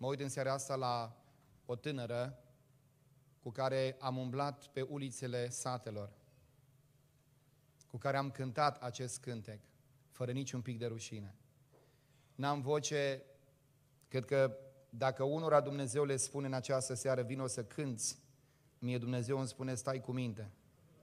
Mă uit în seara asta la o tânără cu care am umblat pe ulițele satelor, cu care am cântat acest cântec, fără niciun pic de rușine. N-am voce, cred că dacă unora Dumnezeu le spune în această seară, vino să cânți, mie Dumnezeu îmi spune, stai cu minte.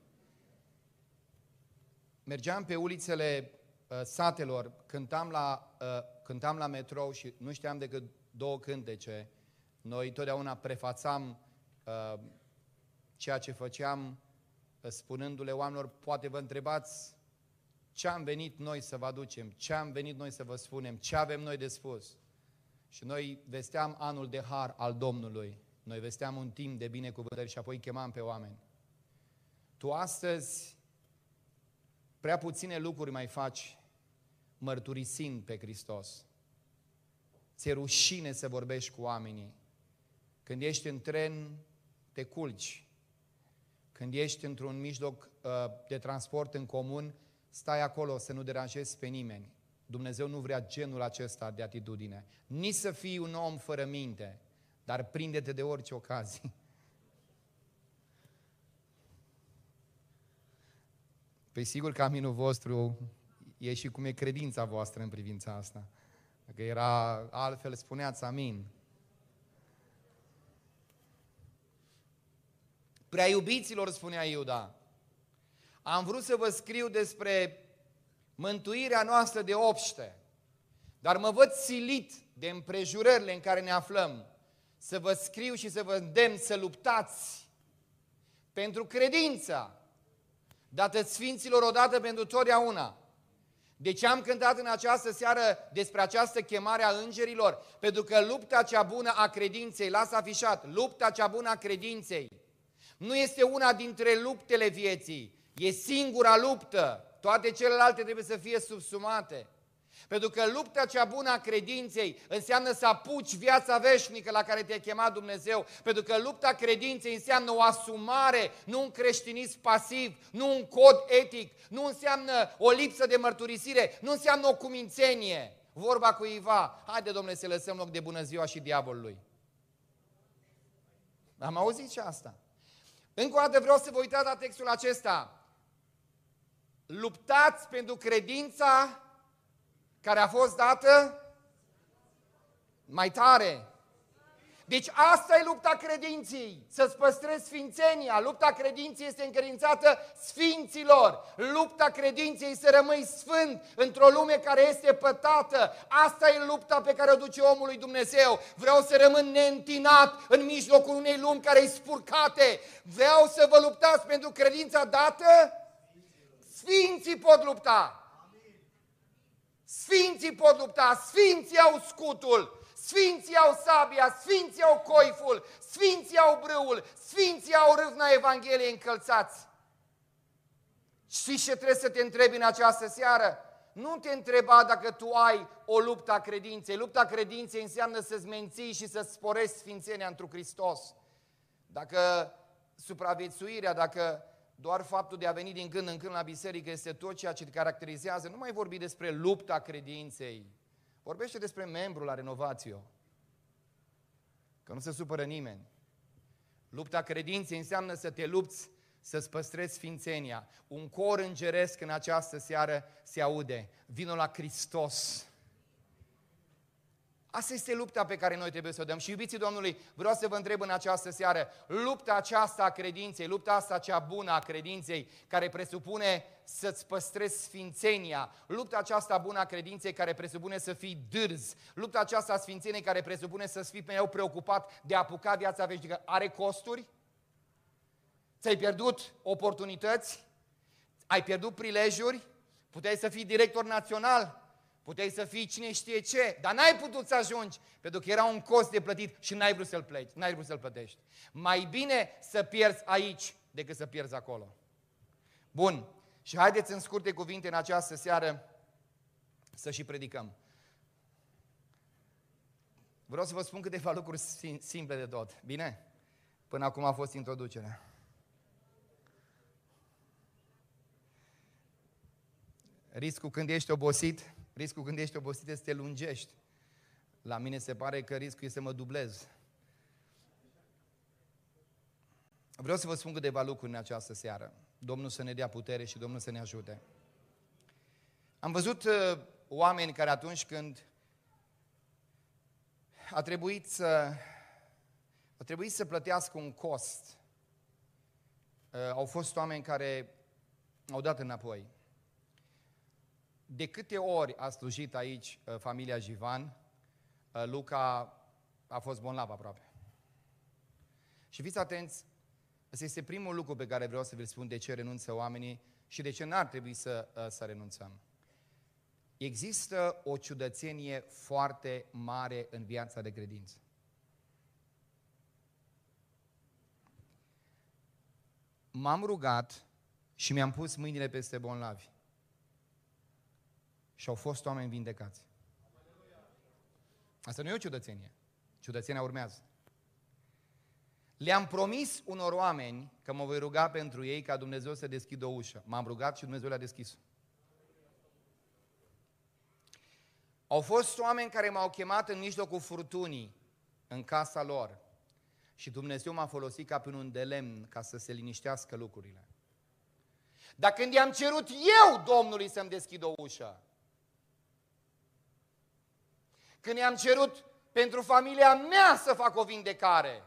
Mergeam pe ulițele satelor, cântam la metrou și nu știam decât 2 cântece. Noi totdeauna prefațam ceea ce făceam spunându-le oamenilor, poate vă întrebați ce am venit noi să vă aducem, ce am venit noi să vă spunem, ce avem noi de spus. Și noi vesteam anul de har al Domnului, noi vesteam un timp de binecuvântări și apoi chemam pe oameni. Tu astăzi prea puține lucruri mai faci mărturisind pe Hristos. Ți-e rușine să vorbești cu oamenii. Când ești în tren, te culci. Când ești într-un mijloc de transport în comun, stai acolo să nu deranjezi pe nimeni. Dumnezeu nu vrea genul acesta de atitudine. Nici să fii un om fără minte, dar prinde-te de orice ocazie. Păi sigur că aminul vostru e și cum e credința voastră în privința asta. Dacă era altfel, spuneați amin. Prea iubiților, spunea Iuda, am vrut să vă scriu despre mântuirea noastră de obște, dar mă văd silit de împrejurările în care ne aflăm, să vă scriu și să vă îndemn să luptați pentru credința dată Sfinților odată pentru totdeauna. De ce am cântat în această seară despre această chemare a îngerilor? Pentru că lupta cea bună a credinței, lasă afișat, lupta cea bună a credinței, nu este una dintre luptele vieții, e singura luptă, toate celelalte trebuie să fie subsumate. Pentru că lupta cea bună a credinței înseamnă să apuci viața veșnică la care te-a chemat Dumnezeu. Pentru că lupta credinței înseamnă o asumare, nu un creștinism pasiv, nu un cod etic, nu înseamnă o lipsă de mărturisire, nu înseamnă o cumințenie. Vorba cuiva, haide domnule să lăsăm loc de bună ziua și diavolului. Am auzit și asta. Încă o dată vreau să vă uitați la textul acesta. Luptați pentru credința care a fost dată mai tare. Deci asta e lupta credinței, să-ți păstrezi sfințenia. Lupta credinței este încredințată sfinților. Lupta credinței să rămâi sfânt într-o lume care este pătată. Asta e lupta pe care o duce omul lui Dumnezeu. Vreau să rămân neîntinat în mijlocul unei lumi care e spurcate. Vreau să vă luptați pentru credința dată. Sfinții pot lupta. Sfinții pot lupta, sfinții au scutul, sfinții au sabia, sfinții au coiful, sfinții au brâul, sfinții au râvna Evangheliei încălțați. Știi ce trebuie să te întrebi în această seară? Nu te întreba dacă tu ai o luptă a credinței. Lupta credinței înseamnă să-ți menții și să-ți sporești sfințenia întru Hristos. Dacă supraviețuirea, dacă doar faptul de a veni din când în când la biserică este tot ceea ce te caracterizează, nu mai vorbi despre lupta credinței. Vorbește despre membru la Renovatio. Că nu se supără nimeni. Lupta credinței înseamnă să te lupți, să-ți păstrezi sfințenia. Un cor îngeresc în această seară se aude. Vino la Hristos. Asta este lupta pe care noi trebuie să o dăm. Și iubiții Domnului, vreau să vă întreb în această seară, lupta aceasta a credinței, lupta asta cea bună a credinței, care presupune să-ți păstrezi sfințenia, lupta aceasta bună a credinței care presupune să fii dârz, lupta aceasta a sfințeniei care presupune să fii mereu preocupat de a apuca viața veșnică, are costuri? Ți-ai pierdut oportunități? Ai pierdut prilejuri? Puteai să fii director național? Puteai să fii cine știe ce, dar n-ai putut să ajungi, pentru că era un cost de plătit și n-ai vrut să-l plătești, n-ai vrut să-l plătești. Mai bine să pierzi aici decât să pierzi acolo. Bun, și haideți în scurte cuvinte în această seară să și predicăm. Vreau să vă spun câteva lucruri simple de tot, bine? Până acum a fost introducerea. Riscul când ești obosit este să te lungești La mine se pare că riscul este să mă dublez. Vreau să vă spun câteva lucruri în această seară. Domnul să ne dea putere și Domnul să ne ajute. Am văzut oameni care atunci când a trebuit să plătească un cost, au fost oameni care au dat înapoi. De câte ori a slujit aici familia Jivan, Luca a fost bolnav aproape. Și fiți atenți, ăsta este primul lucru pe care vreau să vi-l spun de ce renunță oamenii și de ce n-ar trebui să renunțăm. Există o ciudățenie foarte mare în viața de credință. M-am rugat și mi-am pus mâinile peste bolnavi. Și au fost oameni vindecați. Asta nu e o ciudățenie. Ciudățenia urmează. Le-am promis unor oameni că mă voi ruga pentru ei ca Dumnezeu să deschidă o ușă. M-am rugat și Dumnezeu le-a deschis-o. Au fost oameni care m-au chemat în mijlocul furtunii, în casa lor. Și Dumnezeu m-a folosit ca pe un de lemn ca să se liniștească lucrurile. Dar când i-am cerut eu Domnului să-mi deschidă o ușă, când i-am cerut pentru familia mea să fac o vindecare,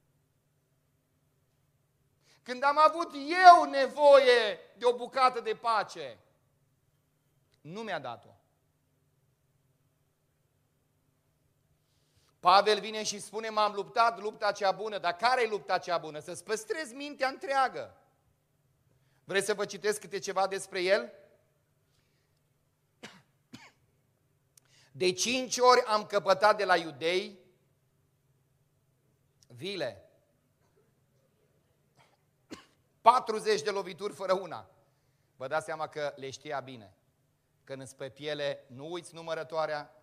când am avut eu nevoie de o bucată de pace, nu mi-a dat-o. Pavel vine și spune, m-am luptat lupta cea bună, dar care e lupta cea bună? Să-ți păstrezi mintea întreagă. Vreți să vă citesc câte ceva despre el? De 5 ori am căpătat de la iudei vile. 40 de lovituri fără una. Vă dați seama că le știa bine. Când îți pe piele, nu uiți numărătoarea.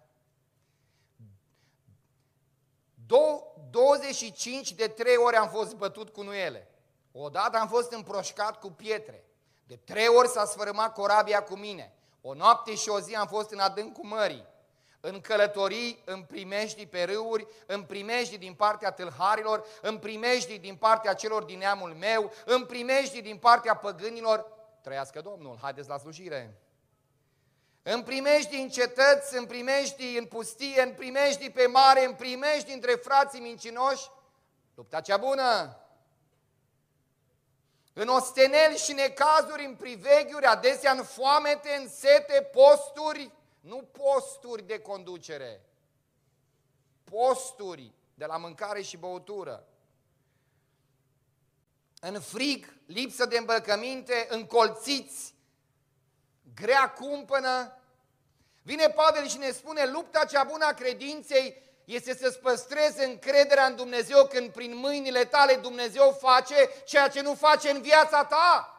25 de 3 ori am fost bătut cu nuiele. Odată am fost împroșcat cu pietre. De 3 ori s-a sfărâmat corabia cu mine. O noapte și o zi am fost în adâncul mării. În călătorii, în primejdii pe râuri, în primejdii din partea tâlharilor, în primejdii din partea celor din neamul meu, în primejdii din partea păgânilor. Trăiască Domnul, haideți la slujire! În primejdii în cetăți, în primejdii în pustie, în primejdii pe mare, în primejdii între frații mincinoși, lupta cea bună. În osteneli și necazuri, în priveghiuri, adesea în foamete, în sete, posturi, nu posturi de conducere, posturi de la mâncare și băutură. În frig, lipsă de îmbrăcăminte, încolțiți, grea cumpănă. Vine Pavel și ne spune, lupta cea bună a credinței este să-ți păstrezi încrederea în Dumnezeu când prin mâinile tale Dumnezeu face ceea ce nu face în viața ta.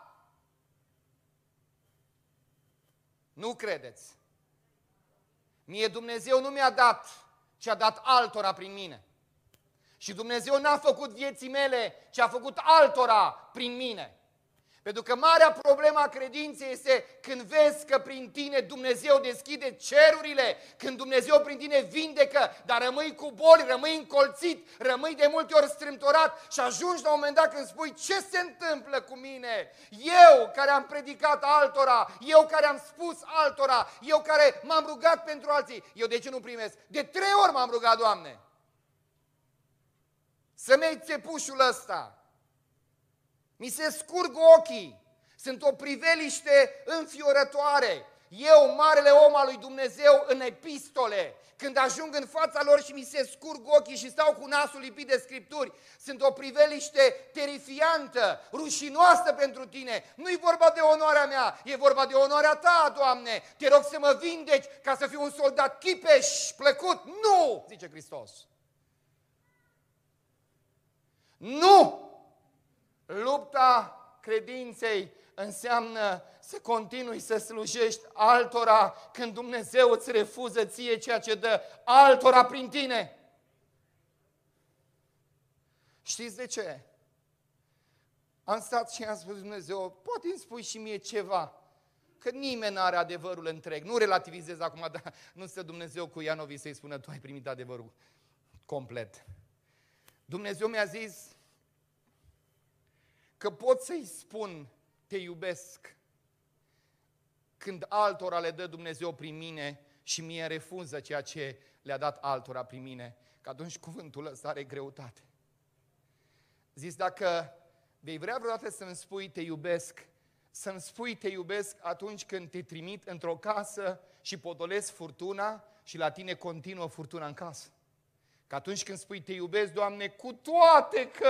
Nu credeți? Mie Dumnezeu nu mi-a dat ce a dat altora prin mine. Și Dumnezeu n-a făcut vieții mele ce a făcut altora prin mine. Pentru că marea problemă a credinței este când vezi că prin tine Dumnezeu deschide cerurile, când Dumnezeu prin tine vindecă, dar rămâi cu boli, rămâi încolțit, rămâi de multe ori strâmtorat și ajungi la un moment dat când spui ce se întâmplă cu mine? Eu care am predicat altora, eu care am spus altora, eu care m-am rugat pentru alții, eu de ce nu primesc? De 3 ori m-am rugat, Doamne, să-mi iei țepușul ăsta. Mi se scurg ochii, sunt o priveliște înfiorătoare. Eu, marele om al lui Dumnezeu, în epistole, când ajung în fața lor și mi se scurg ochii și stau cu nasul lipit de scripturi, sunt o priveliște terifiantă, rușinoasă pentru tine. Nu-i vorba de onoarea mea, e vorba de onoarea ta, Doamne. Te rog să mă vindeci ca să fiu un soldat chipeș, plăcut. Nu, zice Hristos. Nu! Lupta credinței înseamnă să continui să slujești altora când Dumnezeu îți refuză ție ceea ce dă altora prin tine. Știți de ce? Am stat și am spus, Dumnezeu, poate îmi spui și mie ceva că nimeni nu are adevărul întreg. Nu relativizez acum, dar nu stă Dumnezeu cu Ianovi să-i spună tu ai primit adevărul complet. Dumnezeu mi-a zis că pot să-i spun te iubesc când altora le dă Dumnezeu prin mine și mie refuză ceea ce le-a dat altora prin mine, că atunci cuvântul ăsta are greutate. Zis, dacă vei vrea vreodată să-mi spui te iubesc, să-mi spui te iubesc atunci când te trimit într-o casă și potolesc furtuna și la tine continuă furtuna în casă. Că atunci când spui te iubesc, Doamne, cu toate că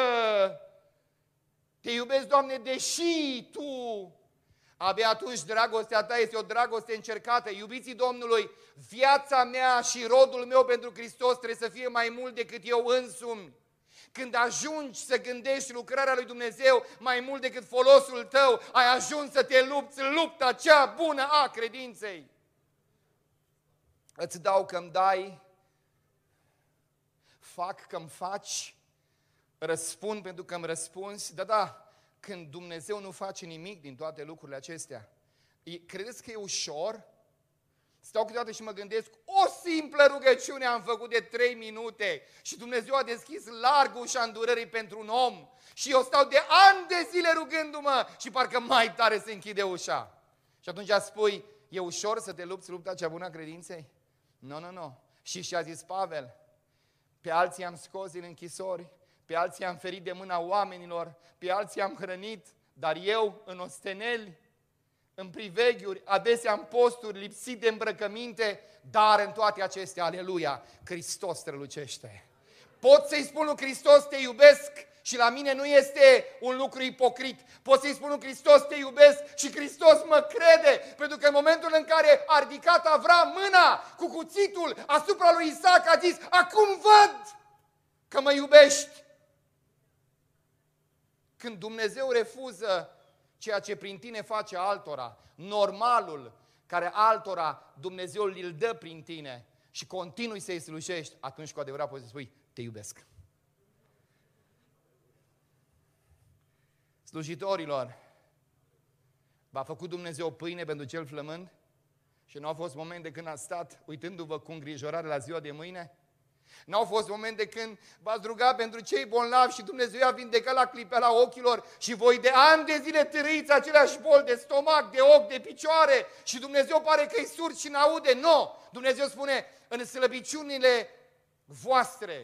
te iubesc, Doamne, deși Tu, abia atunci dragostea Ta este o dragoste încercată. Iubiții Domnului, viața mea și rodul meu pentru Hristos trebuie să fie mai mult decât eu însumi. Când ajungi să gândești lucrarea lui Dumnezeu mai mult decât folosul tău, ai ajuns să te lupți în lupta cea bună a credinței. Îți dau că-mi dai, fac că-mi faci, răspund pentru că îmi răspunzi. Da, când Dumnezeu nu face nimic din toate lucrurile acestea, credeți că e ușor? Stau câteodată și mă gândesc, o simplă rugăciune am făcut de 3 minute și Dumnezeu a deschis larg ușa îndurării pentru un om și eu stau de ani de zile rugându-mă și parcă mai tare se închide ușa. Și atunci spui, e ușor să te lupți lupta cea bună a credinței? Nu. Și a zis Pavel, pe alții am scos din închisori, pe alții am ferit de mâna oamenilor, pe alții am hrănit, dar eu în osteneli, în priveghiuri, adesea în posturi, lipsit de îmbrăcăminte, dar în toate acestea, aleluia, Hristos strălucește. Pot să-i spun lui Hristos, te iubesc și la mine nu este un lucru ipocrit. Pot să-i spun lui Hristos, te iubesc și Hristos mă crede, pentru că în momentul în care a ridicat Avram mâna cu cuțitul asupra lui Isaac, a zis, acum văd că mă iubești. Când Dumnezeu refuză ceea ce prin tine face altora, normalul care altora Dumnezeu îl dă prin tine și continui să-i slujești, atunci cu adevărat poți să spui, te iubesc. Slujitorilor, v-a făcut Dumnezeu pâine pentru cel flămând și nu au fost momente când ați stat uitându-vă cu îngrijorare la ziua de mâine? N-au fost momente când v-ați rugat pentru cei bolnavi și Dumnezeu i-a vindecat la clipeala ochilor și voi de ani de zile târâiți aceleași boli de stomac, de ochi, de picioare și Dumnezeu pare că-i surd și n-aude. Nu! Dumnezeu spune, în slăbiciunile voastre,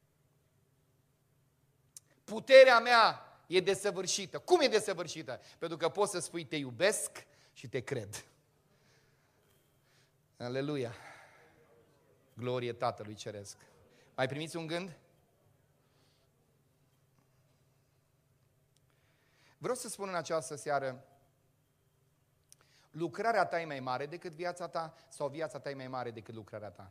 puterea mea e desăvârșită. Cum e desăvârșită? Pentru că poți să spui te iubesc și te cred. Aleluia! Glorie Tatălui Ceresc. Mai primiți un gând? Vreau să spun în această seară, lucrarea ta e mai mare decât viața ta sau viața ta e mai mare decât lucrarea ta?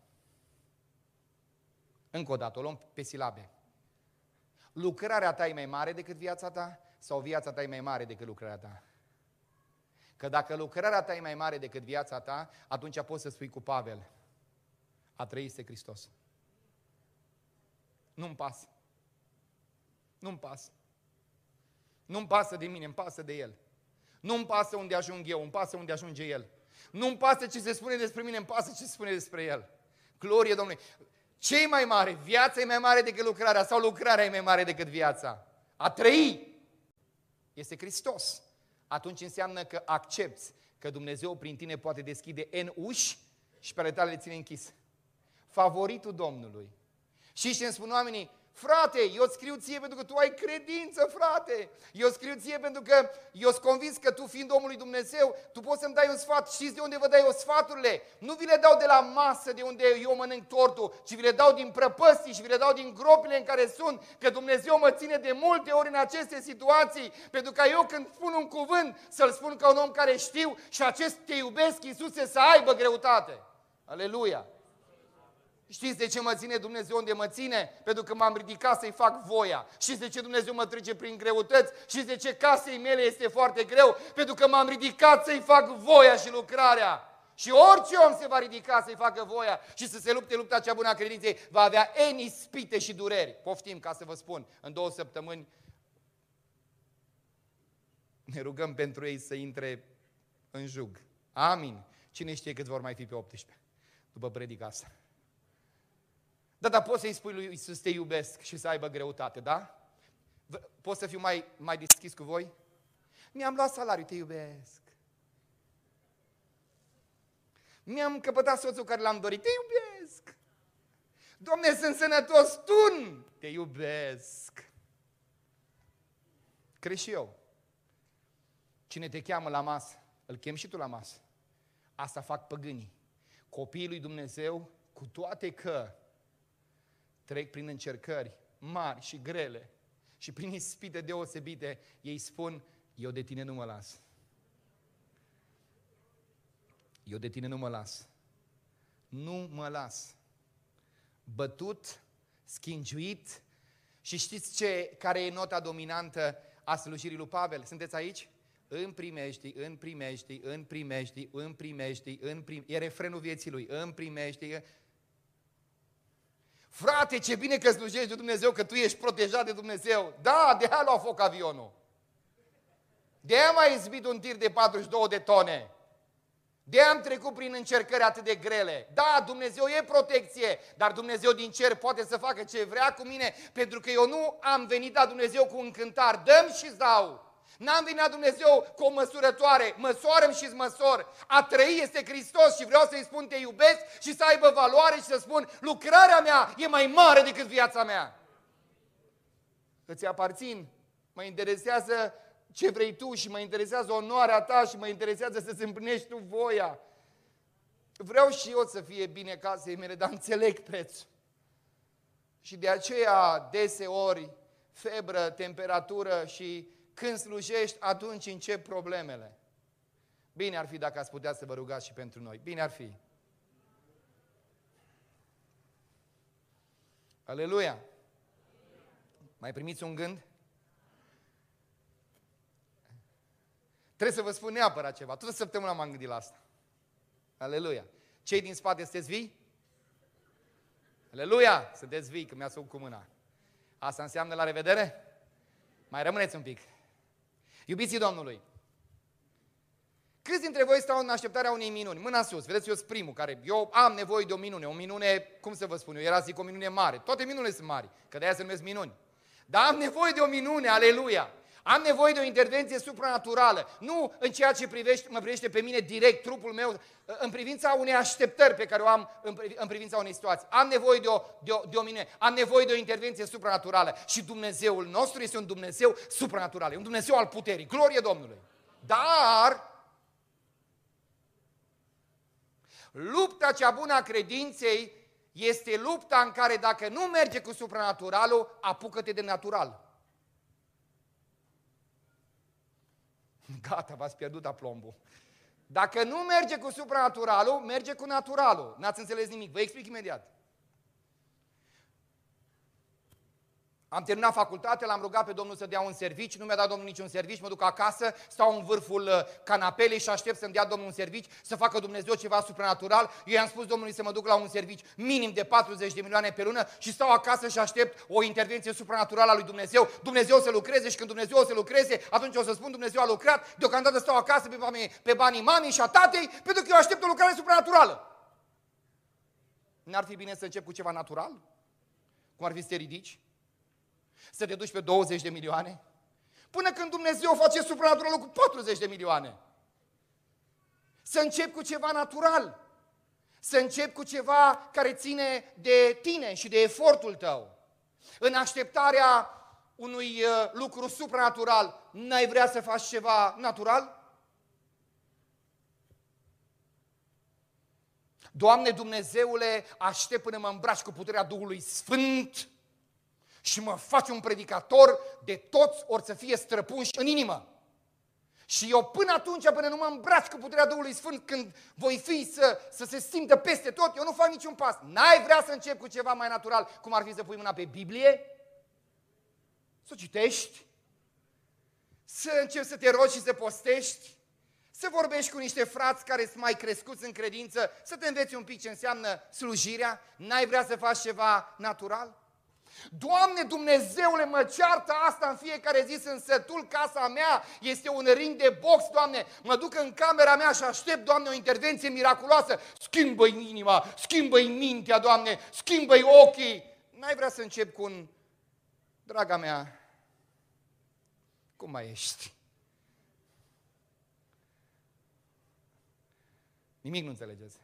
Încă o dată, o luăm pe silabe. Lucrarea ta e mai mare decât viața ta sau viața ta e mai mare decât lucrarea ta? Că dacă lucrarea ta e mai mare decât viața ta, atunci poți să spui cu Pavel, a trăit este Hristos. Nu-mi pasă. Nu-mi pasă. Nu-mi pasă de mine, îmi pasă de El. Nu-mi pasă unde ajung eu, îmi pasă unde ajunge El. Nu-mi pasă ce se spune despre mine, îmi pasă ce se spune despre El. Glorie Domnului! Ce e mai mare? Viața e mai mare decât lucrarea sau lucrarea e mai mare decât viața? A trăi este Hristos. Atunci înseamnă că accepți că Dumnezeu prin tine poate deschide N uși și pe ale tale le ține închise. Favoritul Domnului. Și ce îmi spun oamenii, frate, eu îți scriu ție pentru că tu ai credință, frate. Eu scriu ție pentru că eu sunt convins că tu, fiind omul lui Dumnezeu, tu poți să-mi dai un sfat. Știți de unde vă dai eu sfaturile? Nu vi le dau de la masă de unde eu mănânc tortul, ci vi le dau din prăpăstii și vi le dau din gropile în care sunt, că Dumnezeu mă ține de multe ori în aceste situații, pentru că eu când spun un cuvânt, să-l spun ca un om care știu și acest te iubesc, Iisuse, să aibă greutate. Aleluia! Știți de ce mă ține Dumnezeu unde mă ține? Pentru că m-am ridicat să-i fac voia. Știți de ce Dumnezeu mă trece prin greutăți? Știți de ce casei mele este foarte greu? Pentru că m-am ridicat să-i fac voia și lucrarea. Și orice om se va ridica să-i facă voia și să se lupte lupta cea bună a credinței, va avea N ispite și dureri. Poftim ca să vă spun, în 2 săptămâni ne rugăm pentru ei să intre în jug. Amin. Cine știe cât vor mai fi pe 18 după predica asta? Dar poți să-i spui lui Iisus te iubesc și să aibă greutate, da? Pot să fiu mai deschis cu voi? Mi-am luat salariu, te iubesc. Mi-am căpătat soțul care l-am dorit, te iubesc. Doamne, sunt sănătos, tun, te iubesc. Crezi și eu. Cine te cheamă la masă, îl chemi și tu la masă. Asta fac păgânii. Copiii lui Dumnezeu, cu toate că trec prin încercări mari și grele și prin ispite deosebite, ei spun, eu de tine nu mă las. Eu de tine nu mă las. Nu mă las. Bătut, schingiuit și știți care e nota dominantă a slujirii lui Pavel? Sunteți aici? În primești, în primești, în primești, în primești, în primești. E refrenul vieții lui. În primești. Frate, ce bine că slujești de Dumnezeu, că tu ești protejat de Dumnezeu. Da, de aia lua foc avionul. De aia m-a izbit un tir de 42 de tone. De aia am trecut prin încercări atât de grele. Da, Dumnezeu e protecție, dar Dumnezeu din cer poate să facă ce vrea cu mine, pentru că eu nu am venit la Dumnezeu cu un cântar, dă-mi și-ți dau. N-am venit la Dumnezeu cu o măsurătoare, măsoară-mi și-ți măsor. A trăi este Hristos și vreau să-i spun te iubesc și să aibă valoare și să spun lucrarea mea e mai mare decât viața mea. Îți aparțin, mă interesează ce vrei tu și mă interesează onoarea ta și mă interesează să-ți împlinești tu voia. Vreau și eu să fie bine casei mele, dar înțeleg prețul. Și de aceea deseori febră, temperatură și când slujești, atunci încep problemele. Bine ar fi dacă ați putea să vă rugați și pentru noi. Bine ar fi. Aleluia! Mai primiți un gând? Trebuie să vă spun neapărat ceva. Toată săptămâna m-am gândit la asta. Aleluia! Cei din spate sunteți vii? Aleluia! Sunteți vii, că mi-ați făcut cu mâna. Asta înseamnă la revedere? Mai rămâneți un pic. Iubiții Domnului, câți dintre voi stau în așteptarea unei minuni? Mâna sus, vedeți, eu sunt primul care, eu am nevoie de o minune, cum să vă spun eu, era zic o minune mare, toate minunile sunt mari, că de-aia se numesc minuni. Dar am nevoie de o minune, aleluia! Am nevoie de o intervenție supranaturală, nu în ceea ce mă privește pe mine direct, trupul meu, în privința unei așteptări pe care o am în privința unei situații. Am nevoie de o minune, am nevoie de o intervenție supranaturală. Și Dumnezeul nostru este un Dumnezeu supranatural, e un Dumnezeu al puterii, glorie Domnului. Dar lupta cea bună a credinței este lupta în care dacă nu merge cu supranaturalul, apucă-te de natural. Gata, v-ați pierdut aplombul. Dacă nu merge cu supranaturalul, merge cu naturalul. N-ați înțeles nimic, vă explic imediat. Am terminat facultatea, l-am rugat pe Domnul să dea un serviciu, nu mi-a dat Domnul niciun serviciu, mă duc acasă, stau în vârful canapelei și aștept să-mi dea Domnul un serviciu, să facă Dumnezeu ceva supranatural. Eu i-am spus Domnului să mă duc la un serviciu minim de 40 de milioane pe lună și stau acasă și aștept o intervenție supranaturală a lui Dumnezeu. Dumnezeu să lucreze și când Dumnezeu o să lucreze, atunci o să spun Dumnezeu a lucrat, deocamdată stau acasă pe banii mamei și a tatei, pentru că eu aștept o lucrare supranaturală. N-ar fi bine să încep cu ceva natural? Cum ar fi să te ridici? Să te duci pe 20 de milioane? Până când Dumnezeu face supranaturalul cu 40 de milioane. Să începi cu ceva natural. Să începi cu ceva care ține de tine și de efortul tău. În așteptarea unui lucru supranatural, n-ai vrea să faci ceva natural? Doamne Dumnezeule, aștept până mă îmbraci cu puterea Duhului Sfânt și mă faci un predicator de toți or să fie străpunși în inimă. Și eu până atunci, până nu mă îmbraci cu puterea Duhului Sfânt, când voi fi să se simtă peste tot, eu nu fac niciun pas. N-ai vrea să încep cu ceva mai natural, cum ar fi să pui mâna pe Biblie? Să o citești? Să începi să te rogi și să postești? Să vorbești cu niște frați care sunt mai crescuți în credință, să te înveți un pic ce înseamnă slujirea? N-ai vrea să faci ceva natural? Doamne, Dumnezeule, mă ceartă asta în fiecare zi, sunt sătul, casa mea este un ring de box, Doamne, mă duc în camera mea și aștept, Doamne, o intervenție miraculoasă. Schimbă-i inima, schimbă-i mintea, Doamne, schimbă-i ochii. N-ai vrea să încep cu un, draga mea, cum mai ești? Nimic nu înțelegeți.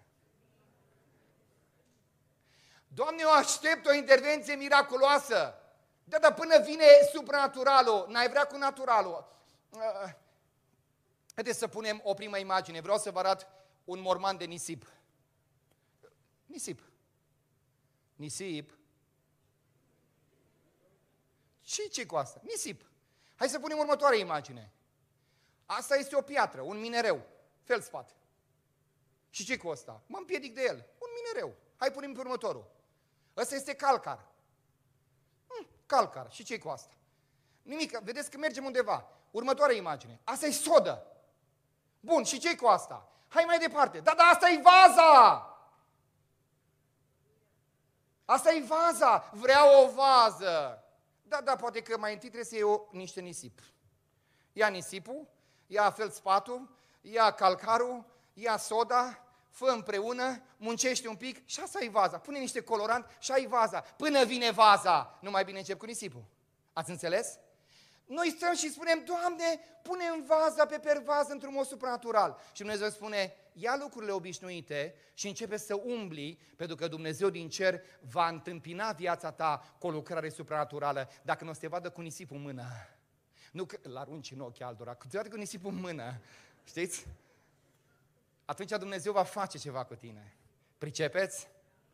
Doamne, eu aștept o intervenție miraculoasă. Dar până vine supranaturalul, n-ai vrea cu naturalul. Haideți să punem o primă imagine. Vreau să vă arăt un morman de nisip. Nisip. Nisip. Ce cu asta? Nisip. Hai să punem următoarea imagine. Asta este o piatră, un minereu, feldspat. Și ce cu asta? Mă împiedic de el. Un minereu. Hai punem pe următorul. Ăsta este calcar. Calcar. Și ce cu asta? Nimic. Vedeți că mergem undeva. Următoarea imagine. Asta e sodă. Bun. Și ce cu asta? Hai mai departe. Da, asta e vaza. Asta e vaza. Vreau o vază. Da, poate că mai întâi trebuie să iei niște nisip. Ia nisipul, ia feldspatul, ia calcarul, ia soda, fă împreună, muncește un pic și asta e vaza. Pune niște colorant și ai vaza. Până vine vaza, nu mai bine încep cu nisipul. Ați înțeles? Noi stăm și spunem, Doamne, pune-mi vaza pe pervază într-un mod supranatural. Și Dumnezeu spune, ia lucrurile obișnuite și începe să umbli, pentru că Dumnezeu din cer va întâmpina viața ta cu o lucrare supranaturală dacă nu o să te vadă cu nisipul în mână. Nu că îl arunci în ochii altora, câteodată cu nisipul în mână. Știți? Atunci Dumnezeu va face ceva cu tine. Pricepeți?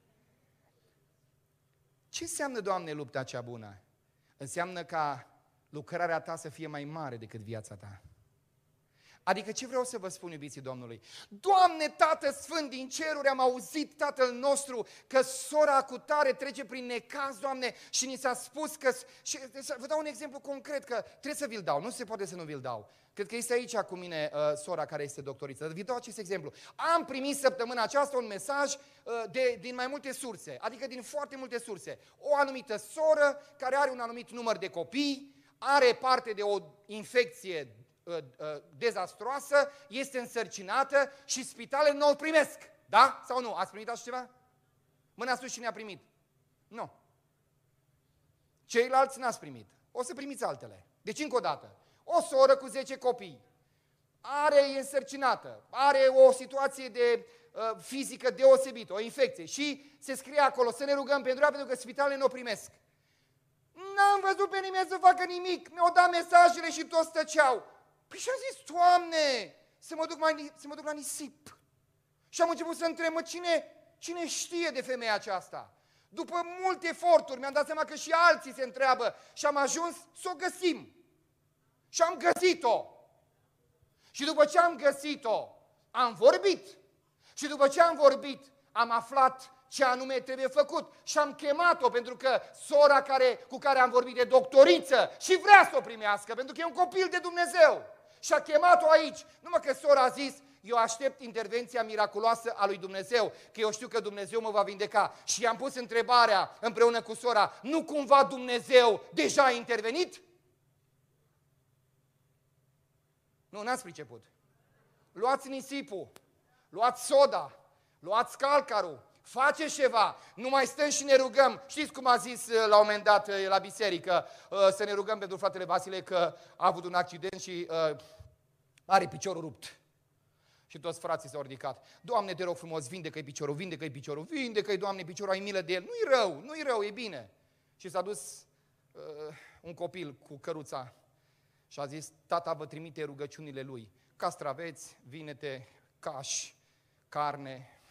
Ce înseamnă, Doamne, lupta cea bună? Înseamnă ca lucrarea ta să fie mai mare decât viața ta. Adică ce vreau să vă spun, iubiții Domnului? Doamne, Tată Sfânt din ceruri, am auzit, Tatăl nostru, că sora cu tare trece prin necaz, Doamne, și ni s-a spus că... Și vă dau un exemplu concret, că trebuie să vi-l dau, nu se poate să nu vi-l dau. Cred că este aici cu mine sora care este doctoriță. Vi dau acest exemplu. Am primit săptămâna aceasta un mesaj din mai multe surse, adică din foarte multe surse. O anumită soră care are un anumit număr de copii, are parte de o infecție dezastroasă, este însărcinată și spitalele nu o primesc. Da? Sau nu? Ați primit așa ceva? Mâna sus cine a primit? Nu. Ceilalți n-ați primit. O să primiți altele. Deci încă o dată. O soră cu 10 copii e însărcinată, are o situație de fizică deosebită, o infecție și se scrie acolo să ne rugăm pentru ea pentru că spitalele nu o primesc. N-am văzut pe nimeni să facă nimic, mi-au dat mesajele și toți tăceau. Păi și am zis, Doamne, să mă duc la nisip. Și am început să întreb, cine știe de femeia aceasta? După multe eforturi mi-am dat seama că și alții se întreabă și am ajuns să o găsim. Și am găsit-o. Și după ce am găsit-o, am vorbit. Și după ce am vorbit, am aflat ce anume trebuie făcut. Și am chemat-o pentru că sora cu care am vorbit de doctoriță și vrea să o primească, pentru că e un copil de Dumnezeu. Și a chemat-o aici. Numai că sora a zis, eu aștept intervenția miraculoasă a lui Dumnezeu, că eu știu că Dumnezeu mă va vindeca. Și i-am pus întrebarea împreună cu sora, nu cumva Dumnezeu deja a intervenit? Nu, n-ați priceput. Luați nisipul, luați soda, luați calcarul, faceți ceva, nu mai stăm și ne rugăm. Știți cum a zis la un moment dat la biserică, să ne rugăm pentru fratele Vasile că a avut un accident și are piciorul rupt. Și toți frații s-au ridicat. Doamne, te rog frumos, vindecă-i piciorul, vindecă-i piciorul, vindecă-i, Doamne, piciorul, ai milă de el. Nu-i rău, e bine. Și s-a dus un copil cu căruța și a zis, tata vă trimite rugăciunile lui. Castraveți, vinete, cași, carne.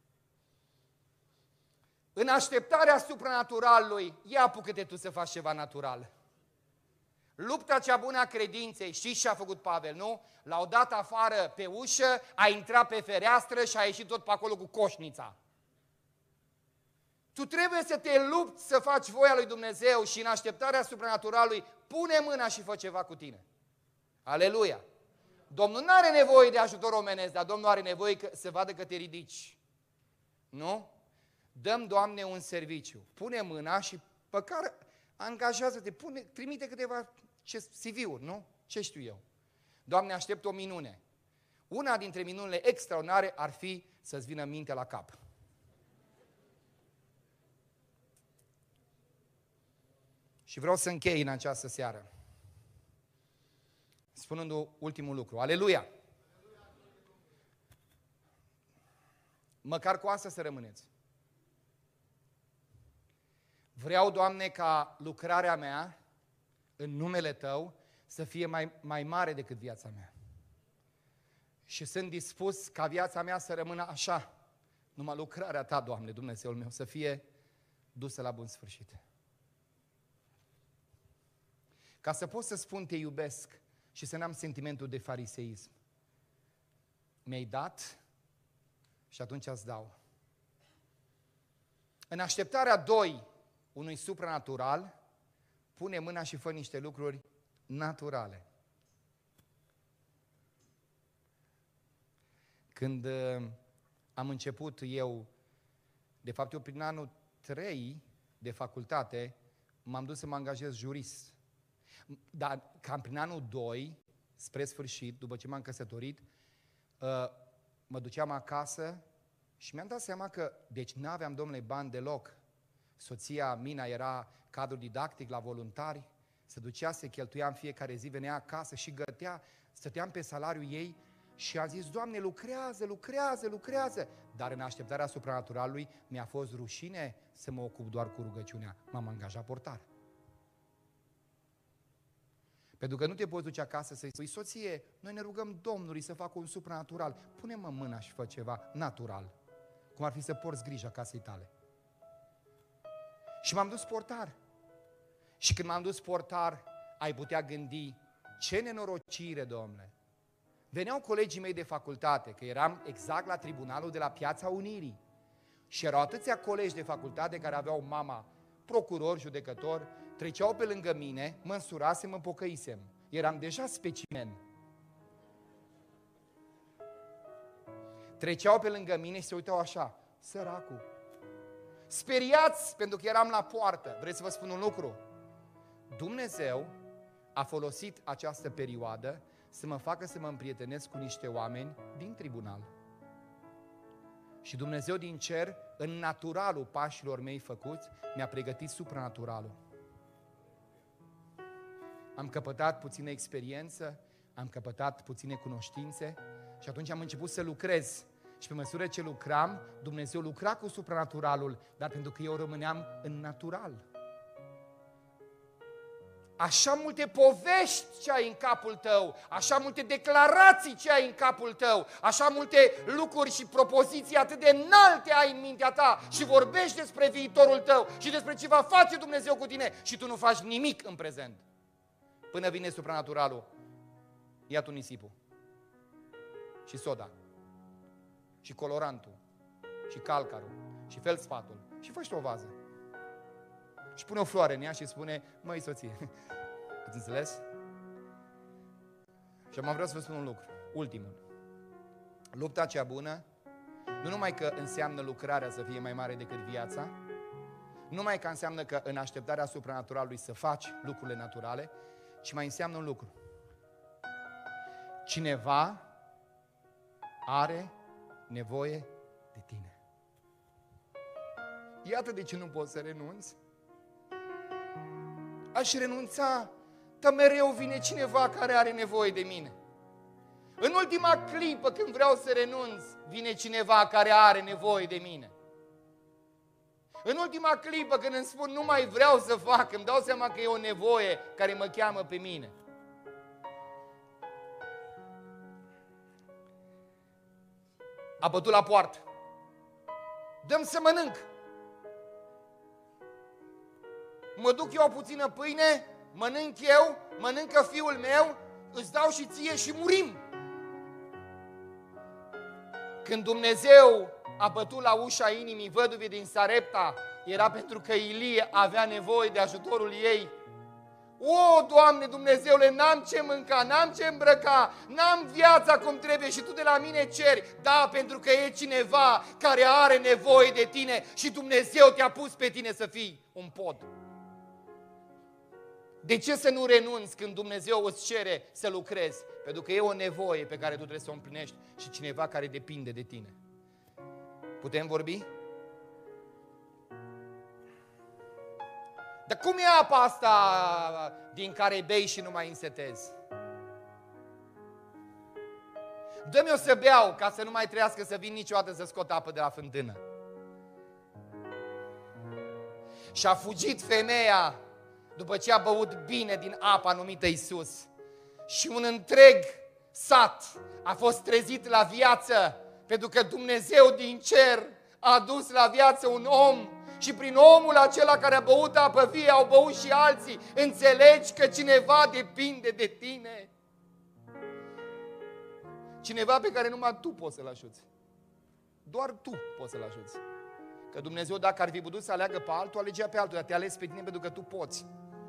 În așteptarea supranaturalului, ia apucă-te tu să faci ceva natural. Lupta cea bună a credinței, știți ce a făcut Pavel, nu? L-au dat afară pe ușă, a intrat pe fereastră și a ieșit tot pe acolo cu coșnița. Tu trebuie să te lupți să faci voia lui Dumnezeu și în așteptarea supranaturalului pune mâna și fă ceva cu tine. Aleluia! Domnul nu are nevoie de ajutor omenesc, dar Domnul are nevoie să vadă că te ridici. Nu? Dăm, Doamne, un serviciu. Pune mâna și Măcar angajează-te, trimite câteva CV-uri, nu? Ce știu eu? Doamne, aștept o minune. Una dintre minunile extraordinare ar fi să-ți vină mintea la cap. Și vreau să închei în această seară spunând ultimul lucru. Aleluia! Măcar cu asta să rămâneți. Vreau, Doamne, ca lucrarea mea în numele Tău să fie mai mare decât viața mea. Și sunt dispus ca viața mea să rămână așa. Numai lucrarea Ta, Doamne, Dumnezeul meu, să fie dusă la bun sfârșit. Ca să pot să spun te iubesc și să n-am sentimentul de fariseism. Mi-ai dat și atunci îți dau. În așteptarea 2 unui supranatural, pune mâna și fă niște lucruri naturale. Când am început eu, de fapt eu prin anul 3 de facultate, m-am dus să mă angajez jurist. Dar cam prin anul 2, spre sfârșit, după ce m-am căsătorit, mă duceam acasă și mi-am dat seama că, deci n-aveam, domnule, bani deloc. Soția Mina era cadru didactic la voluntari, se ducea, se cheltuia în fiecare zi, venea acasă și gătea, stăteam pe salariul ei și am zis, Doamne, lucrează. Dar în așteptarea supranaturalului mi-a fost rușine să mă ocup doar cu rugăciunea. M-am angajat portar. Pentru că nu te poți duce acasă să-i spui, soție, noi ne rugăm Domnului să facă un supranatural. Pune-mă mâna și fă ceva natural. Cum ar fi să porți grija casei tale. Și m-am dus portar. Și când m-am dus portar, ai putea gândi, ce nenorocire, Domnule. Veneau colegii mei de facultate, că eram exact la tribunalul de la Piața Unirii. Și erau atâția colegi de facultate care aveau mama procuror, judecător, treceau pe lângă mine, mă însurasem, mă pocăisem. Eram deja specimen. Treceau pe lângă mine și se uitau așa, săracul. Speriați pentru că eram la poartă. Vreți să vă spun un lucru? Dumnezeu a folosit această perioadă să mă facă să mă împrietenesc cu niște oameni din tribunal. Și Dumnezeu din cer, în naturalul pașilor mei făcuți, mi-a pregătit supranaturalul. Am căpătat puțină experiență, am căpătat puține cunoștințe și atunci am început să lucrez. Și pe măsură ce lucram, Dumnezeu lucra cu supranaturalul, dar pentru că eu rămâneam în natural. Așa multe povești ce ai în capul tău, așa multe declarații ce ai în capul tău, așa multe lucruri și propoziții atât de înalte ai în mintea ta și vorbești despre viitorul tău și despre ce va face Dumnezeu cu tine și tu nu faci nimic în prezent. Până vine supranaturalul, ia tu nisipul și soda și colorantul și calcarul și feldspatul și faci o vază. Și pune o floare în ea și spune, măi soție, ați înțeles? Și am vreau să vă spun un lucru, ultimul. Lupta cea bună, nu numai că înseamnă lucrarea să fie mai mare decât viața, nu numai că înseamnă că în așteptarea supranaturalului să faci lucrurile naturale, ci mai înseamnă un lucru. Cineva are nevoie de tine. Iată de ce nu pot să renunț. Aș renunța, dar mereu vine cineva care are nevoie de mine. În ultima clipă când vreau să renunț, vine cineva care are nevoie de mine. În ultima clipă când îmi spun nu mai vreau să fac, îmi dau seama că e o nevoie care mă cheamă pe mine. A bătut la poartă. Dă-mi să mănânc. Mă duc eu o puțină pâine, mănânc eu, mănâncă fiul meu, îți dau și ție și murim. Când Dumnezeu a bătut la ușa inimii văduvei din Sarepta, era pentru că Ilie avea nevoie de ajutorul ei. O, Doamne Dumnezeule, n-am ce mânca, n-am ce îmbrăca, n-am viața cum trebuie și Tu de la mine ceri. Da, pentru că e cineva care are nevoie de tine și Dumnezeu te-a pus pe tine să fii un pod. De ce să nu renunți când Dumnezeu îți cere să lucrezi? Pentru că e o nevoie pe care tu trebuie să o împlinești și cineva care depinde de tine. Putem vorbi? Dar cum e apa asta din care bei și nu mai însetezi? Dă-mi o să beau ca să nu mai trească să vin niciodată să scot apă de la fântână. Și a fugit femeia după ce a băut bine din apa numită Iisus. Și un întreg sat a fost trezit la viață, pentru că Dumnezeu din cer a adus la viață un om și prin omul acela care a băut apă vie au băut și alții. Înțelegi că cineva depinde de tine? Cineva pe care numai tu poți să-l ajuți. Doar tu poți să-l ajuți. Că Dumnezeu, dacă ar fi putut să aleagă pe altul, alegea pe altul, dar te ales pe tine pentru că tu poți.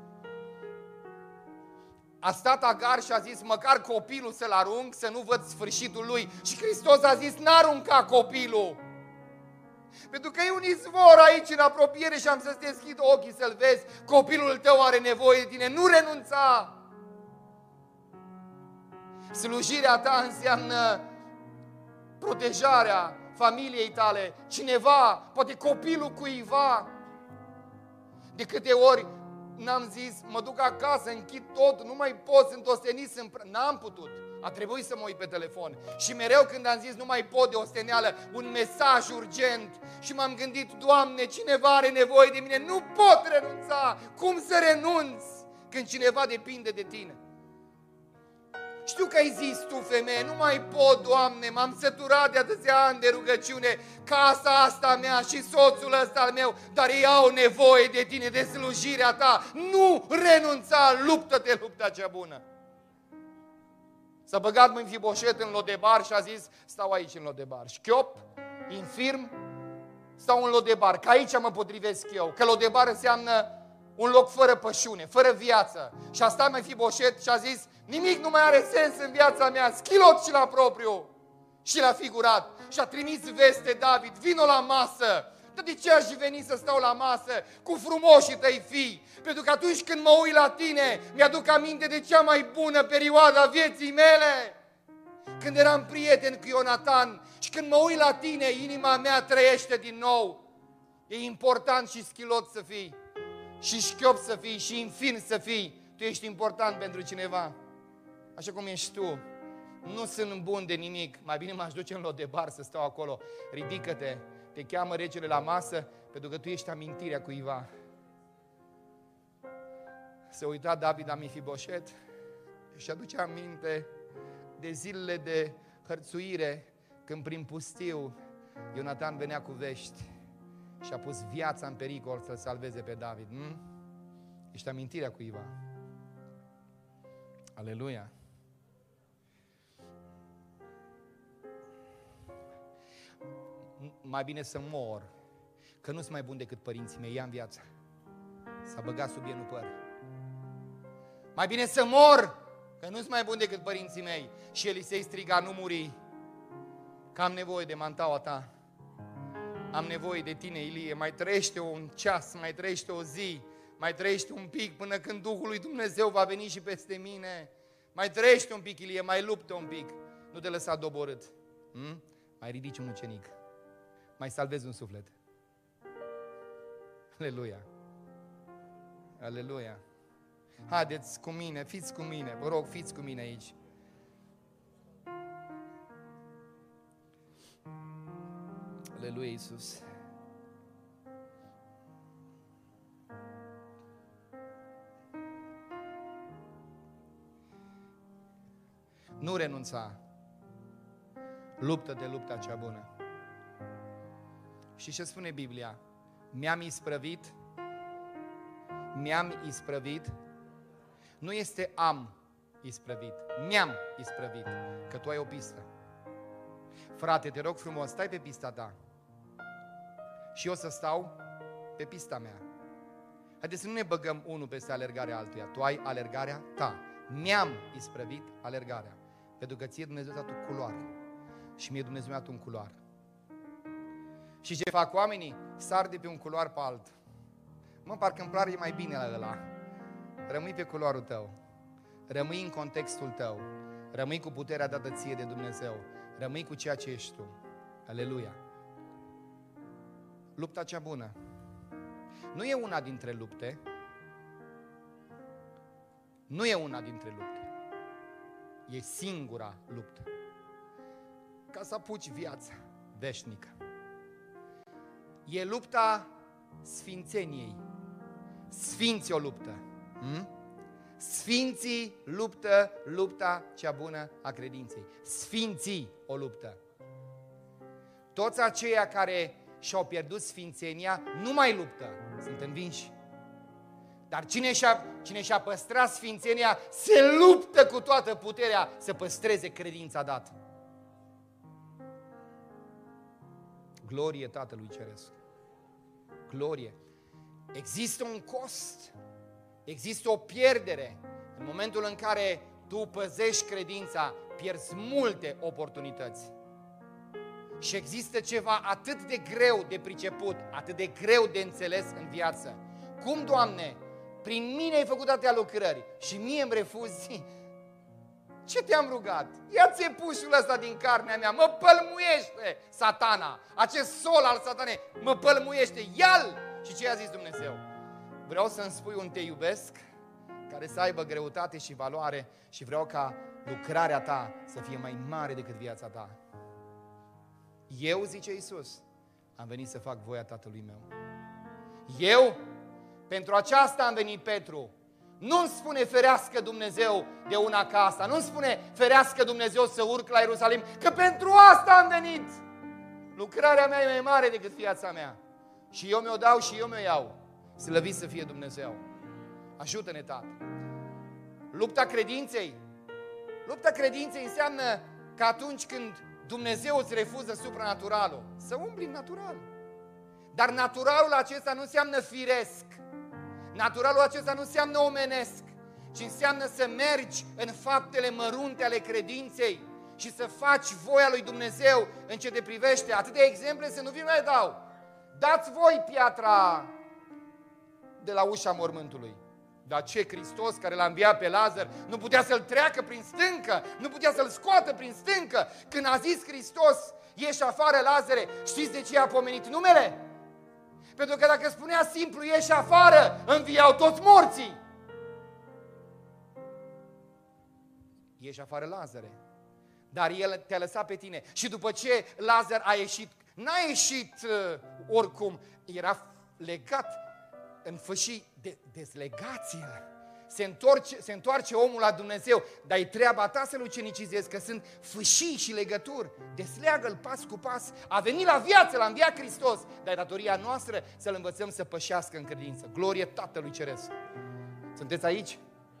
A stat Agar și a zis, măcar copilul să-l arunc, să nu văd sfârșitul lui. Și Hristos a zis, n-arunca copilul. Pentru că e un izvor aici în apropiere și am să-ți deschid ochii să-l vezi. Copilul tău are nevoie de tine, nu renunța. Slujirea ta înseamnă protejarea familiei tale. Cineva, poate copilul cuiva. De câte ori n-am zis, mă duc acasă, închid tot, nu mai pot, sunt ostenit, n-am putut. A trebuit să mă uit pe telefon. Și mereu când am zis, nu mai pot de osteneală, un mesaj urgent. Și m-am gândit, Doamne, cineva are nevoie de mine, nu pot renunța. Cum să renunț când cineva depinde de tine? Știu că ai zis tu, femeie, nu mai pot, Doamne, m-am săturat de atâția ani de rugăciune, casa asta mea și soțul ăsta al meu, dar ei au nevoie de tine, de slujirea ta. Nu renunța, luptă-te lupta cea bună. S-a băgat Mefiboset în Lodebar și a zis, stau aici în Lodebar. Șchiop, infirm, stau în Lodebar, că aici mă potrivesc eu, că Lodebar înseamnă un loc fără pășune, fără viață. Și a stat Mefiboset și a zis, nimic nu mai are sens în viața mea, schilot și la propriu și la figurat. Și a trimis veste David, vino la masă. Dar de ce aș veni să stau la masă cu frumoșii tăi fii? Pentru că atunci când mă uit la tine, mi-aduc aminte de cea mai bună perioadă a vieții mele. Când eram prieten cu Ionatan și când mă uit la tine, inima mea trăiește din nou. E important și schilot să fii, și șchiop să fii, și infin să fii. Tu ești important pentru cineva. Așa cum ești tu. Nu sunt bun de nimic. Mai bine m-aș duce în Lodebar să stau acolo. Ridică-te. Te cheamă regele la masă pentru că tu ești amintirea cuiva. Se uita David la Mefiboset și aduce aminte de zilele de hărțuire când prin pustiu Ionatan venea cu vești și a pus viața în pericol să-l salveze pe David. Ești amintirea cuiva. Aleluia! Mai bine să mor, că nu sunt mai bun decât părinții mei, ia-mi viața. S-a băgat sub el în păr. Mai bine să mor, că nu sunt mai bun decât părinții mei. Și Elisei striga, nu muri, că am nevoie de mantaua ta. Am nevoie de tine, Ilie, mai trăiește un ceas, mai trăiește o zi, mai trăiește un pic până când Duhul lui Dumnezeu va veni și peste mine. Mai trăiește un pic, Ilie, mai luptă un pic. Nu te lăsa doborât. Mai ridici un ucenic. Mai salvezi un suflet. Aleluia! Aleluia! Haideți cu mine, fiți cu mine, vă rog, fiți cu mine aici. Aleluia, Iisus! Nu renunța. Luptă-te lupta cea bună. Și ce spune Biblia? Mi-am isprăvit. Nu este am isprăvit. Mi-am isprăvit. Că tu ai o pistă. Frate, te rog frumos, stai pe pista ta. Și eu să stau pe pista mea. Haideți să nu ne băgăm unul peste alergarea altuia. Tu ai alergarea ta. Mi-am isprăvit alergarea. Pentru că ție Dumnezeu a dat un culoar. Și mie Dumnezeu a dat un culoar. Și ce fac oamenii? Sar de pe un culoar pe altul. Mă, parcă îmi place mai bine la ăla. rămâi pe culoarul tău, rămâi în contextul tău, rămâi cu puterea dată ție de Dumnezeu, rămâi cu ceea ce ești tu. Aleluia! Lupta cea bună nu e una dintre lupte, nu e una dintre lupte, e singura luptă. Ca să apuci viața veșnică. E lupta sfințeniei. Sfinții o luptă. Sfinții luptă lupta cea bună a credinței. Sfinții o luptă. Toți aceia care și-au pierdut sfințenia nu mai luptă, sunt învinși. Dar cine și-a păstrat sfințenia se luptă cu toată puterea să păstreze credința dată. Glorie Tatălui Ceresc. Glorie. Există un cost, există o pierdere. În momentul în care tu păzești credința, pierzi multe oportunități. Și există ceva atât de greu de priceput, atât de greu de înțeles în viață. Cum, Doamne, prin mine ai făcut atâtea lucrări și mie îmi refuzi? Ce te-am rugat? Ia-ți pușul ăsta din carnea mea, mă pălmuiește Satana, acest sol al Satanei, mă pălmuiește, ia-l! Și ce a zis Dumnezeu? Vreau să-mi spui un te iubesc, care să aibă greutate și valoare și vreau ca lucrarea ta să fie mai mare decât viața ta. Eu, zice Iisus, am venit să fac voia Tatălui meu. Eu, pentru aceasta am venit, Petru. Nu-mi spune ferească Dumnezeu de una ca asta. Nu-mi spune ferească Dumnezeu să urc la Ierusalim, că pentru asta am venit. Lucrarea mea e mai mare decât viața mea. Și eu mi-o dau și eu mi-o iau. Slăvit să fie Dumnezeu. Ajută-ne, Tată. Lupta credinței. Lupta credinței înseamnă că atunci când Dumnezeu îți refuză supranaturalul, să umbli în natural. Dar naturalul acesta nu înseamnă firesc. Naturalul acesta nu înseamnă omenesc, ci înseamnă să mergi în faptele mărunte ale credinței și să faci voia lui Dumnezeu în ce te privește. Atât de exemple să nu vi mai dau. Dați voi piatra de la ușa mormântului. Dar ce Hristos care l-a înviat pe Lazar nu putea să-l treacă prin stâncă, nu putea să-l scoată prin stâncă. Când a zis Hristos, ieși afară, Lazare, știți de ce a pomenit numele? Pentru că dacă spunea simplu, ieși afară, înviau toți morții. Ieși afară, Lazare. Dar el te-a lăsat pe tine. Și după ce Lazar a ieșit, n-a ieșit oricum, era legat în fâșii, dezlegați-l. Se întoarce omul la Dumnezeu, dar e treaba ta să-l ucenicizezi, că sunt fâșii și legături. Desleagă-l pas cu pas. A venit la viață, l-a înviat Hristos, dar e datoria noastră să-l învățăm să pășească în credință. Glorie Tatălui Ceresc. Sunteți aici?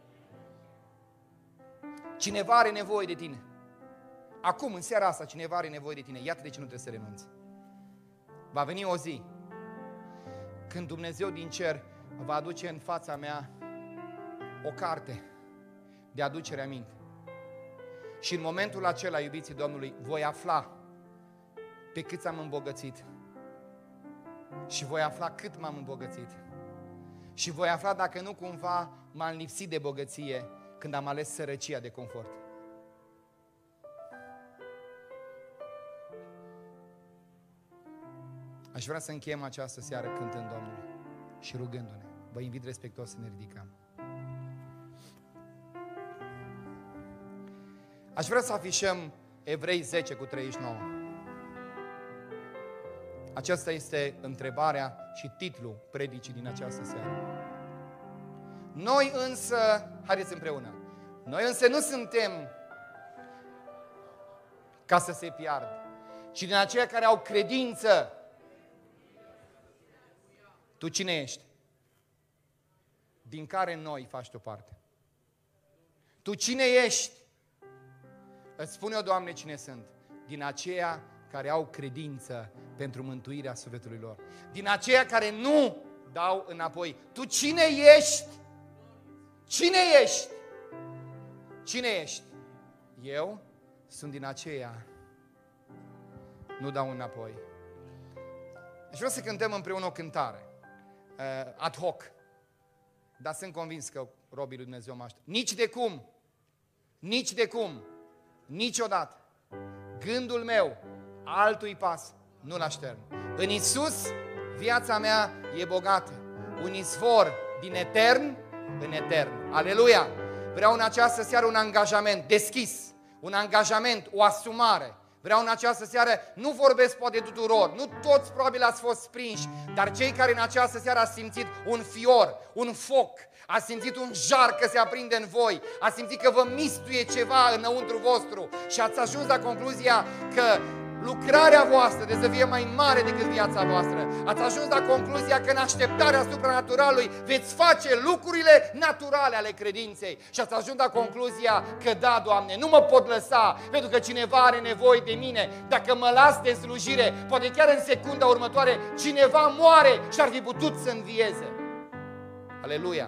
Cineva are nevoie de tine. Acum, în seara asta, cineva are nevoie de tine. Iată de ce nu trebuie să renunți. Va veni o zi când Dumnezeu din cer va aduce în fața mea o carte de aducere aminte. Și în momentul acela, iubiții Domnului, voi afla pe cât am îmbogățit. Și voi afla cât m-am îmbogățit. Și voi afla dacă nu cumva m-am lipsit de bogăție când am ales sărăcia de confort. Aș vrea să încheiem această seară cântând Domnului și rugându-ne. Vă invit respectuos să ne ridicăm. Aș vrea să afișăm Evrei 10 cu 39. Aceasta este întrebarea și titlul predicii din această seară. Noi însă, haideți împreună, noi însă nu suntem ca să se piardă, ci din aceia care au credință. Tu cine ești? Din care noi faci tu parte? Tu cine ești? Îți spun eu, Doamne, cine sunt? Din aceia care au credință pentru mântuirea sufletului lor. Din aceia care nu dau înapoi. Tu cine ești? Cine ești? Cine ești? Eu sunt din aceia. Nu dau înapoi. Și vreau să cântăm împreună o cântare. Ad hoc. dar sunt convins că robii lui Dumnezeu mă aștept. Nici de cum, nici de cum, niciodată, gândul meu altui pas nu-l aștern. În Iisus, viața mea e bogată. Un izvor din etern în etern. Aleluia! Vreau în această seară un angajament deschis, un angajament, o asumare. Vreau în această seară, nu vorbesc poate tuturor, nu toți probabil ați fost prinși, dar cei care în această seară ați simțit un fior, un foc, ați simțit un jar că se aprinde în voi, ați simțit că vă mistuie ceva înăuntru vostru și ați ajuns la concluzia că lucrarea voastră trebuie să fie mai mare decât viața voastră. Ați ajuns la concluzia că în așteptarea supranaturalului veți face lucrurile naturale ale credinței. Și ați ajuns la concluzia că da, Doamne, nu mă pot lăsa pentru că cineva are nevoie de mine. Dacă mă las de slujire, poate chiar în secunda următoare, cineva moare și ar fi putut să învieze. Aleluia!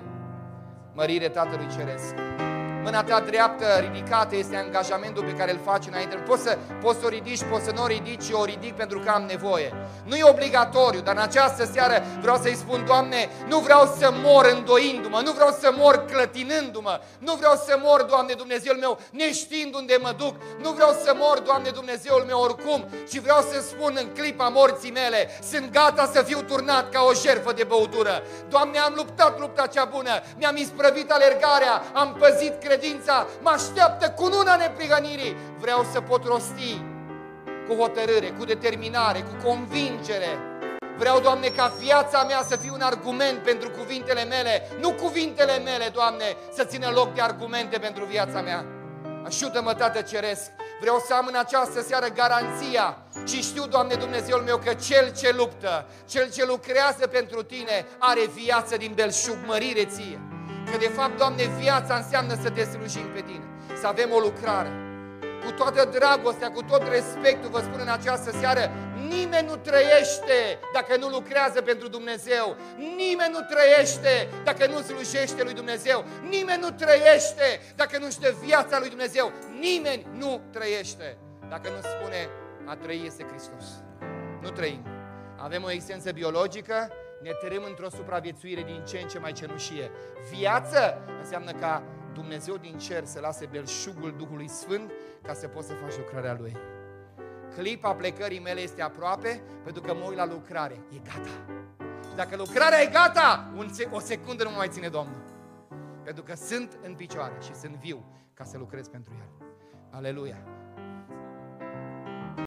Mărire Tatălui Ceresc! Mâna ta dreaptă ridicată este angajamentul pe care îl faci înainte. Poți să o ridici, poți să nu o ridici, eu o ridic pentru că am nevoie. Nu e obligatoriu, dar în această seară vreau să-i spun, Doamne, nu vreau să mor îndoindu-mă, nu vreau să mor clătinându-mă, nu vreau să mor, Doamne Dumnezeul meu, neștiind unde mă duc, nu vreau să mor, Doamne Dumnezeul meu, oricum, ci vreau să spun în clipa morții mele, sunt gata să fiu turnat ca o jertfă de băutură. Doamne, am luptat lupta cea bună, mi-am isprăvit alergarea, am păzit credința, mă așteaptă cununa neprihănirii. Vreau să pot rosti cu hotărâre, cu determinare, cu convingere. Vreau, Doamne, ca viața mea să fie un argument pentru cuvintele mele, nu cuvintele mele, Doamne, să țină loc de argumente pentru viața mea. Ajută-mă, Tată Ceresc, vreau să am în această seară garanția și știu, Doamne Dumnezeul meu, că Cel ce luptă, Cel ce lucrează pentru Tine, are viață din belșug, mărire Ție. Că de fapt, Doamne, viața înseamnă să te slujim pe Tine, să avem o lucrare. Cu toată dragostea, cu tot respectul, vă spun în această seară, nimeni nu trăiește dacă nu lucrează pentru Dumnezeu. Nimeni nu trăiește dacă nu slujește lui Dumnezeu. Nimeni nu trăiește dacă nu știe viața lui Dumnezeu. Nimeni nu trăiește dacă nu spune, a trăi este Hristos. Nu trăim. Avem o existență biologică, ne tărâm într-o supraviețuire din ce în ce mai cenușie. Viață înseamnă ca Dumnezeu din cer să lase belșugul Duhului Sfânt ca să poți să faci lucrarea Lui. Clipa plecării mele este aproape pentru că mă uit la lucrare. E gata. Și dacă lucrarea e gata, o secundă nu mă mai ține Domnul. Pentru că sunt în picioare și sunt viu ca să lucrez pentru El. Aleluia!